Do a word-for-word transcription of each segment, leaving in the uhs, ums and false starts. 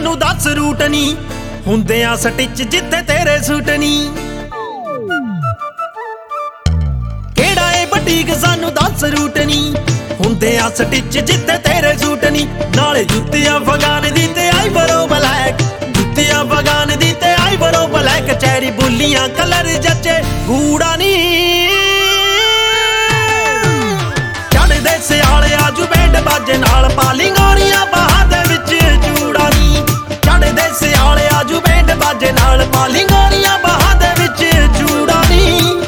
सानू दस रूट नी हुंदे आ स्टिच जिथे तेरे सूट नी। केड़ा ए बुटीक सानू दस रूट नी हुंदे आ स्टिच जिथे तेरे सूट नी। नाले जुत्तियां अफगान दी ते आई बरो ब्लैक, जुत्तियां अफगान दी ते आई बरो ब्लैक। चेरी बुलियां कलर जचे गूड़ा नी चढ़दे सियाले आजू बैंड बाजे नाल पाली गोरियां बाहां दे विच चूड़ा नी। चढ़दे सियाले आजू बैंड बाजे नाल पाली गोरियां बाहां दे विच चूड़ा नी।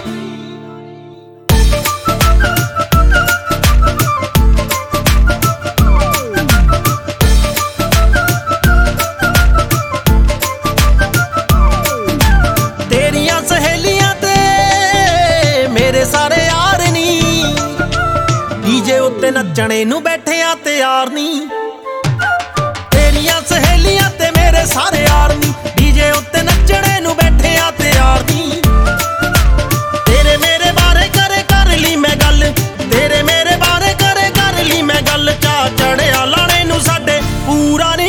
तेरियां सहेलियां ते मेरे सारे यार नी डीजे उत्ते नचणे नू बैठे आ तैयार नी। तेरियां सहेलियां ते मेरे सारे यार नी डीजे उत्ते नचणे नू बैठे आ तैयार नी। तेरे मेरे बारे करे कर ली मैं गल, तेरे मेरे बारे करे कर ली मैं गल। चा चढ़िया लाने नू साडे पूरा नी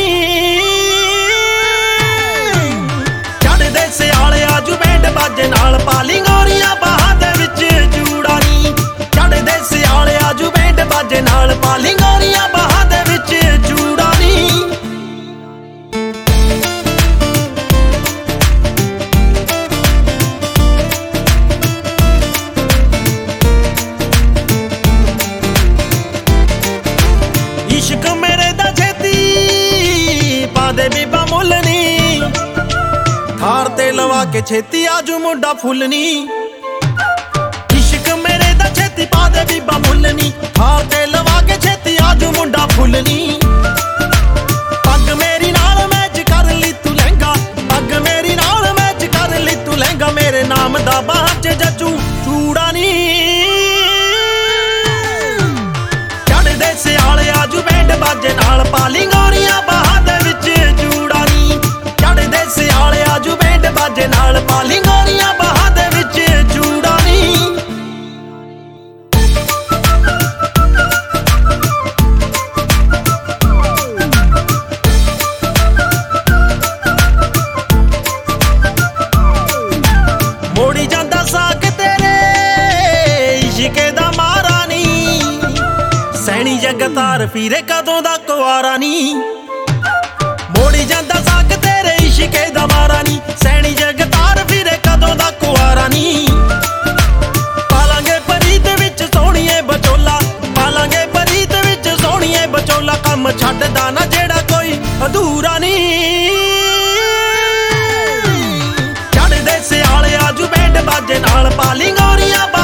चढ़दे सियाले आजू बैंड बाजे नाल पाली गोरियां बाहां दे विच चूड़ा नी। चढ़दे सियाले आजू बैंड बाजे नाल पाली गोरियां बाहां दे विच चूड़ा नी। इश्क मेरे दा छेती पा दे बीबा मुल नी थार ते लवा के छेती आजू मुंडा फुल नी। इश्क मेरे दा छेती पा दे बीबा मुल नी थार ते लवा के छेती आजू मुंडा फुल नी। पग मेरी नाल मैच कर ली तू लहंगा, पग मेरी नाल मैच कर ली तू लहंगा। मेरे नाम दा बाहां च जचू चूड़ा नी चढ़दे सियाले आजू बैंड बाजे नाल पाली गोरियां बाहां दे विच चूड़ा नी। चढ़दे सियाले आजू बैंड बाजे नाल पाली गोरियां बाहां दे विच चूड़ा नी। मोड़ी जांदा साक तेरे इश्के दा मारा नी सैनी जगतार फिरे कदों दा कुआरा नी। मोड़ी जांदा साक तेरे इश्के दा मारा नी सैनी जगतार फिरे कदों दा कुआरा नी। पालांगे परीत विच सोहणीए बचोला, पालांगे परीत विच सोहणीए बचोला। कम छड्डदा ना जेड़ा कोई अधूरा नी चढ़दे सियाले आजू बैंड बाजे नाल पाली गोरियां